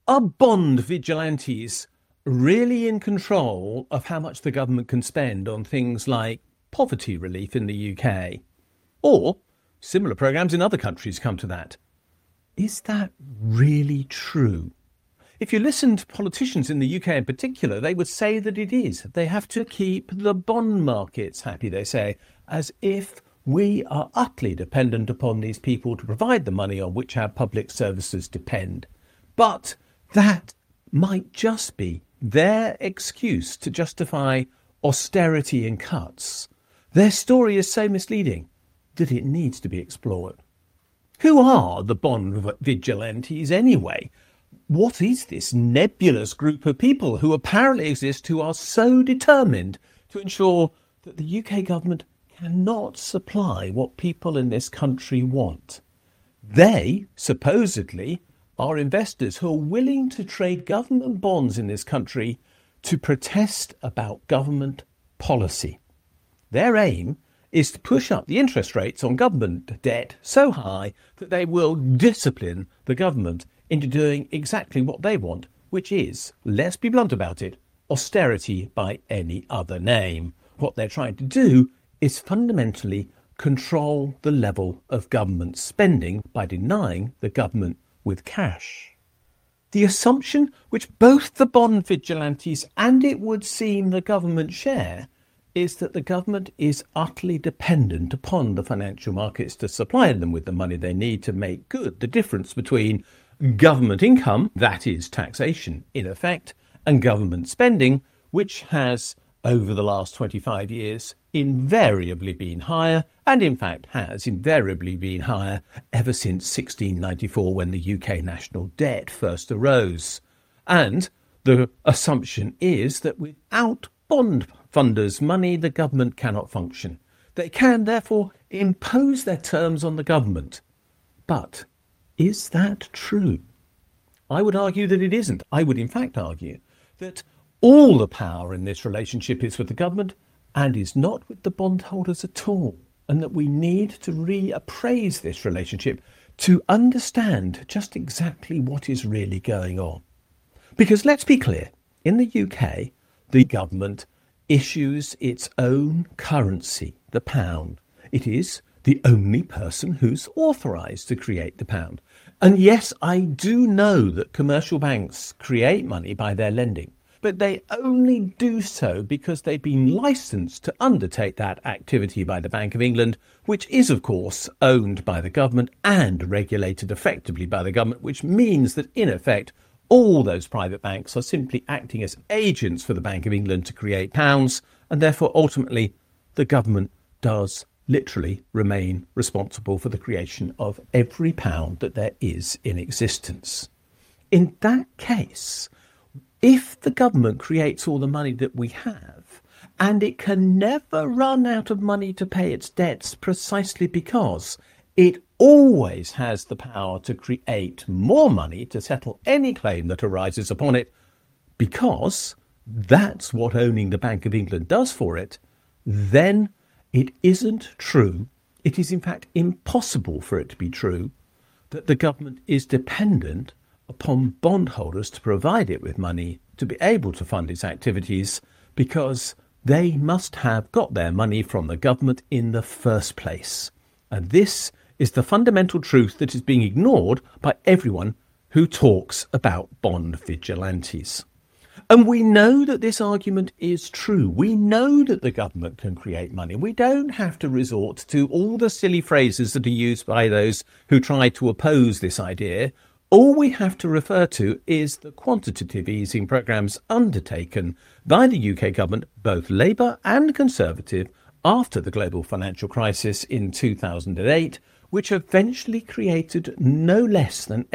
Are bond vigilantes really in control of how much the government can spend on things like poverty relief in the UK? Or similar programmes in other countries come to that. Is that really true? If you listen to politicians in the UK in particular, they would say that it is. They have to keep the bond markets happy, they say, as if we are utterly dependent upon these people to provide the money on which our public services depend. But that might just be their excuse to justify austerity and cuts. Their story is so misleading that it needs to be explored. Who are the bond vigilantes anyway? What is this nebulous group of people who apparently exist who are so determined to ensure that the UK government cannot supply what people in this country want? They, supposedly, are investors who are willing to trade government bonds in this country to protest about government policy. Their aim is to push up the interest rates on government debt so high that they will discipline the government into doing exactly what they want, which is, let's be blunt about it, austerity by any other name. What they're trying to do is fundamentally control the level of government spending by denying the government with cash. The assumption which both the bond vigilantes and it would seem the government share is that the government is utterly dependent upon the financial markets to supply them with the money they need to make good the difference between government income, that is taxation in effect, and government spending, which has over the last 25 years invariably been higher, and in fact has invariably been higher ever since 1694 when the UK national debt first arose. And the assumption is that without bond funders' money, the government cannot function. They can therefore impose their terms on the government. But is that true? I would argue that it isn't. I would in fact argue that all the power in this relationship is with the government and is not with the bondholders at all, and that we need to reappraise this relationship to understand just exactly what is really going on. Because let's be clear, in the UK, the government issues its own currency, the pound. It is the only person who's authorised to create the pound. And yes, I do know that commercial banks create money by their lending, but they only do so because they've been licensed to undertake that activity by the Bank of England, which is, of course, owned by the government and regulated effectively by the government, which means that, in effect, all those private banks are simply acting as agents for the Bank of England to create pounds, and therefore, ultimately, the government does literally remain responsible for the creation of every pound that there is in existence. In that case, if the government creates all the money that we have, and it can never run out of money to pay its debts precisely because it always has the power to create more money to settle any claim that arises upon it, because that's what owning the Bank of England does for it, then it isn't true, it is in fact impossible for it to be true, that the government is dependent upon bondholders to provide it with money to be able to fund its activities, because they must have got their money from the government in the first place. And this is the fundamental truth that is being ignored by everyone who talks about bond vigilantes. And we know that this argument is true. We know that the government can create money. We don't have to resort to all the silly phrases that are used by those who try to oppose this idea. All we have to refer to is the quantitative easing programmes undertaken by the UK government, both Labour and Conservative, after the global financial crisis in 2008, which eventually created no less than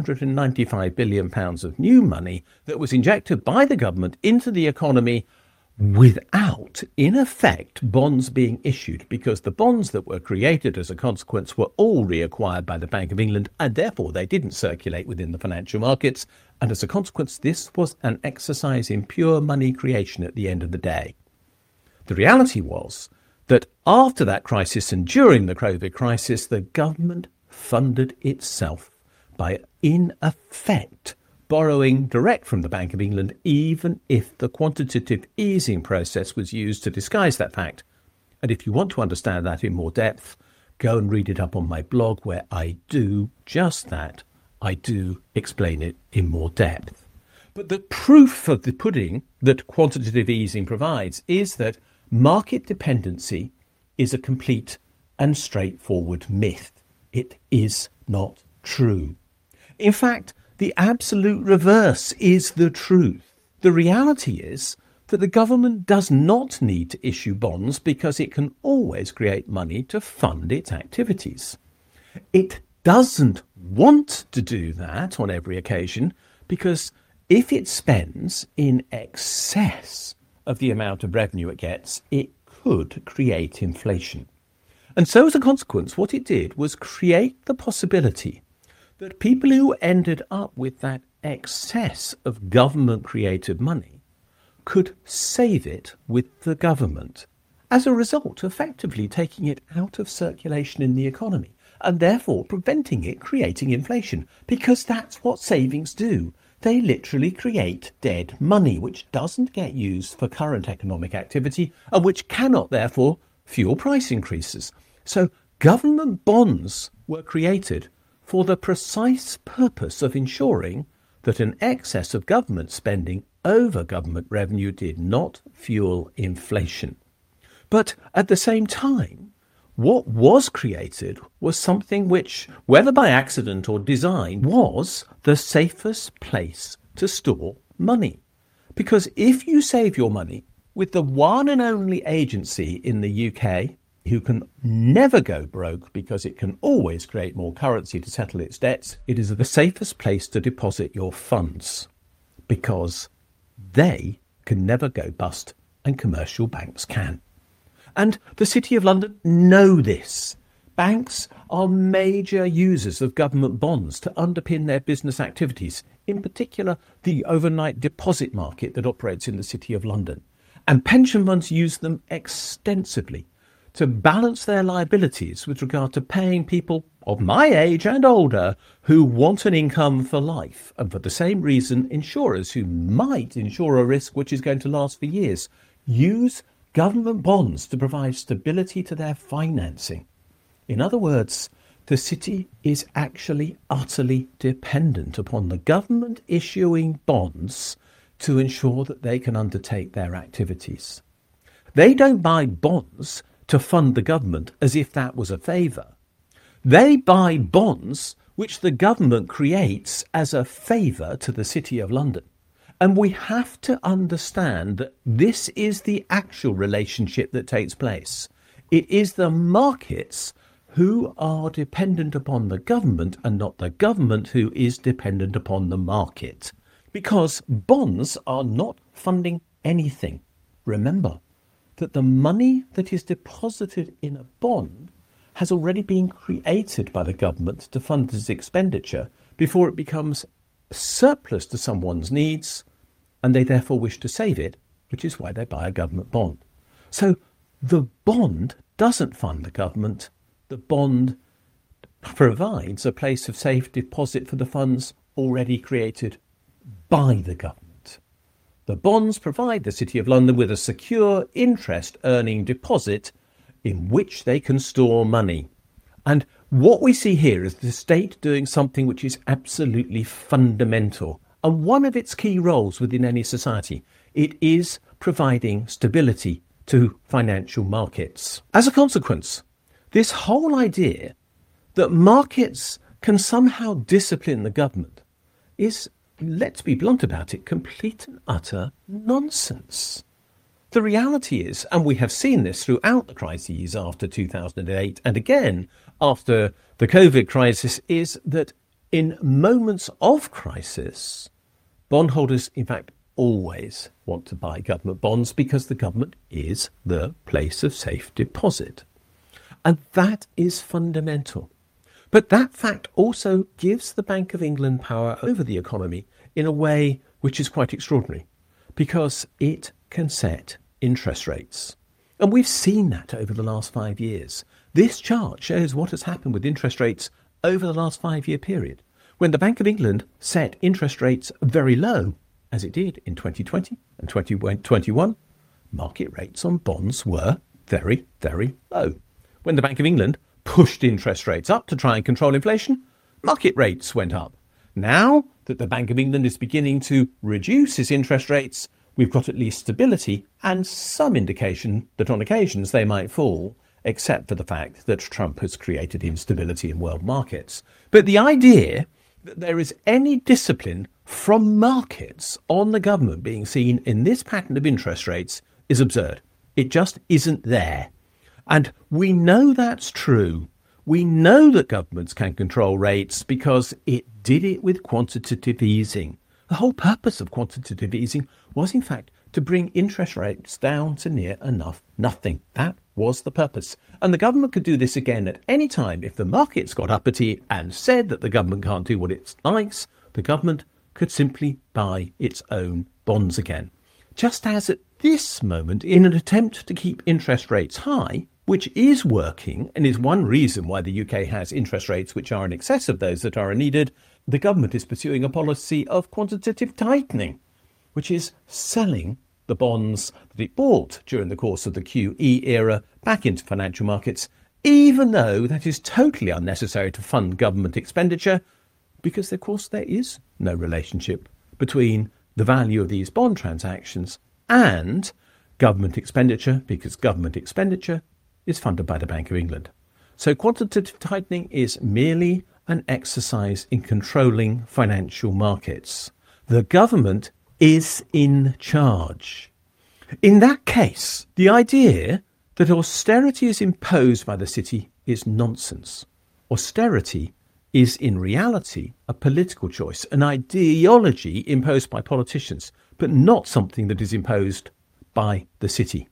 £895 billion of new money that was injected by the government into the economy without, in effect, bonds being issued, because the bonds that were created as a consequence were all reacquired by the Bank of England, and therefore they didn't circulate within the financial markets. And as a consequence, this was an exercise in pure money creation at the end of the day. The reality was that after that crisis and during the COVID crisis, the government funded itself by, in effect, borrowing direct from the Bank of England, even if the quantitative easing process was used to disguise that fact. And if you want to understand that in more depth, go and read it up on my blog, where I do just that. I do explain it in more depth. But the proof of the pudding that quantitative easing provides is that market dependency is a complete and straightforward myth. It is not true. In fact, the absolute reverse is the truth. The reality is that the government does not need to issue bonds because it can always create money to fund its activities. It doesn't want to do that on every occasion because if it spends in excess of the amount of revenue it gets, it could create inflation. And so as a consequence, what it did was create the possibility that people who ended up with that excess of government-created money could save it with the government, as a result effectively taking it out of circulation in the economy and therefore preventing it creating inflation, because that's what savings do. They literally create dead money, which doesn't get used for current economic activity and which cannot therefore fuel price increases. So government bonds were created for the precise purpose of ensuring that an excess of government spending over government revenue did not fuel inflation. But at the same time, what was created was something which, whether by accident or design, was the safest place to store money. Because if you save your money with the one and only agency in the UK who can never go broke because it can always create more currency to settle its debts, it is the safest place to deposit your funds because they can never go bust and commercial banks can. And the City of London know this. Banks are major users of government bonds to underpin their business activities, in particular the overnight deposit market that operates in the City of London. And pension funds use them extensively to balance their liabilities with regard to paying people of my age and older who want an income for life. And for the same reason, insurers who might insure a risk which is going to last for years use government bonds to provide stability to their financing. In other words, the city is actually utterly dependent upon the government issuing bonds to ensure that they can undertake their activities. They don't buy bonds to fund the government as if that was a favour. They buy bonds which the government creates as a favour to the City of London. And we have to understand that this is the actual relationship that takes place. It is the markets who are dependent upon the government and not the government who is dependent upon the market. Because bonds are not funding anything. Remember that the money that is deposited in a bond has already been created by the government to fund its expenditure before it becomes surplus to someone's needs, and they therefore wish to save it, which is why they buy a government bond. So the bond doesn't fund the government. The bond provides a place of safe deposit for the funds already created by the government. The bonds provide the City of London with a secure interest-earning deposit in which they can store money. And what we see here is the state doing something which is absolutely fundamental and one of its key roles within any society. It is providing stability to financial markets. As a consequence, this whole idea that markets can somehow discipline the government is, let's be blunt about it, complete and utter nonsense. The reality is, and we have seen this throughout the crises after 2008 and again after the COVID crisis, is that in moments of crisis, bondholders, in fact, always want to buy government bonds because the government is the place of safe deposit. And that is fundamental. But that fact also gives the Bank of England power over the economy in a way which is quite extraordinary, because it can set interest rates. And we've seen that over the last 5 years. This chart shows what has happened with interest rates over the last 5-year period. When the Bank of England set interest rates very low, as it did in 2020 and 2021, market rates on bonds were very, very low. When the Bank of England pushed interest rates up to try and control inflation, market rates went up. Now that the Bank of England is beginning to reduce its interest rates, we've got at least stability and some indication that on occasions they might fall, except for the fact that Trump has created instability in world markets. But the idea that there is any discipline from markets on the government being seen in this pattern of interest rates is absurd. It just isn't there. And we know that's true. We know that governments can control rates because it did it with quantitative easing. The whole purpose of quantitative easing was, in fact, to bring interest rates down to near enough nothing. That was the purpose. And the government could do this again at any time. If the markets got uppity and said that the government can't do what it likes, the government could simply buy its own bonds again. Just as at this moment, in an attempt to keep interest rates high, which is working and is one reason why the UK has interest rates which are in excess of those that are needed, the government is pursuing a policy of quantitative tightening, which is selling the bonds that it bought during the course of the QE era back into financial markets, even though that is totally unnecessary to fund government expenditure, because, of course, there is no relationship between the value of these bond transactions and government expenditure, because government expenditure is funded by the Bank of England. So quantitative tightening is merely an exercise in controlling financial markets. The government is in charge. In that case, the idea that austerity is imposed by the city is nonsense. Austerity is in reality a political choice, an ideology imposed by politicians, but not something that is imposed by the city.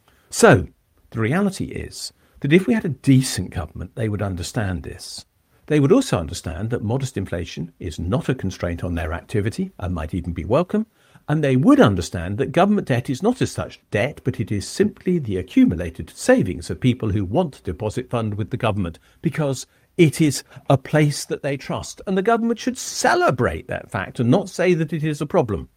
So the reality is that if we had a decent government, they would understand this. They would also understand that modest inflation is not a constraint on their activity and might even be welcome. And they would understand that government debt is not as such debt, but it is simply the accumulated savings of people who want to deposit fund with the government because it is a place that they trust. And the government should celebrate that fact and not say that it is a problem.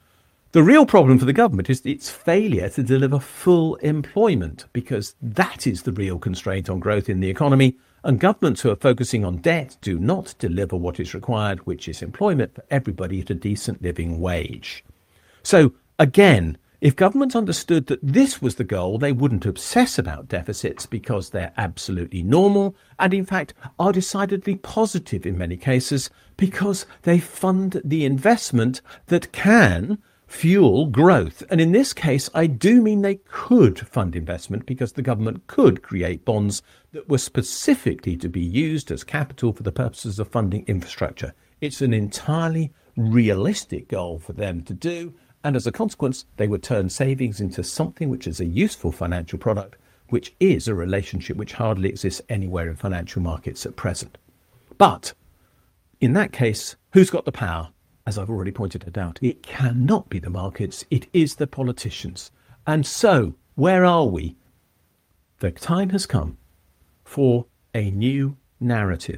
The real problem for the government is its failure to deliver full employment, because that is the real constraint on growth in the economy. And governments who are focusing on debt do not deliver what is required, which is employment for everybody at a decent living wage. So, again, if governments understood that this was the goal, they wouldn't obsess about deficits because they're absolutely normal and, in fact, are decidedly positive in many cases because they fund the investment that can fuel growth. And in this case, I do mean they could fund investment because the government could create bonds that were specifically to be used as capital for the purposes of funding infrastructure. It's an entirely realistic goal for them to do. And as a consequence, they would turn savings into something which is a useful financial product, which is a relationship which hardly exists anywhere in financial markets at present. But in that case, who's got the power? As I've already pointed it out, it cannot be the markets, it is the politicians. And so, where are we? The time has come for a new narrative.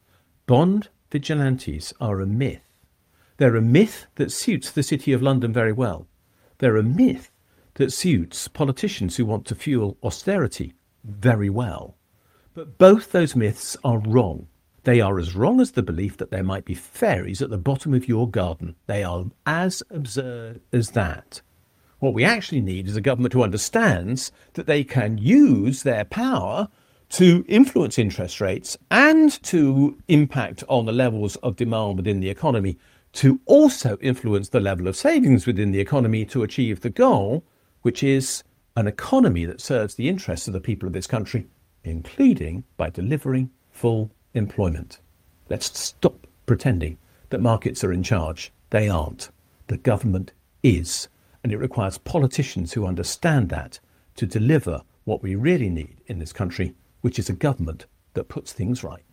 Bond vigilantes are a myth. They're a myth that suits the City of London very well. They're a myth that suits politicians who want to fuel austerity very well. But both those myths are wrong. They are as wrong as the belief that there might be fairies at the bottom of your garden. They are as absurd as that. What we actually need is a government who understands that they can use their power to influence interest rates and to impact on the levels of demand within the economy, to also influence the level of savings within the economy to achieve the goal, which is an economy that serves the interests of the people of this country, including by delivering full employment. Let's stop pretending that markets are in charge. They aren't. The government is. And it requires politicians who understand that to deliver what we really need in this country, which is a government that puts things right.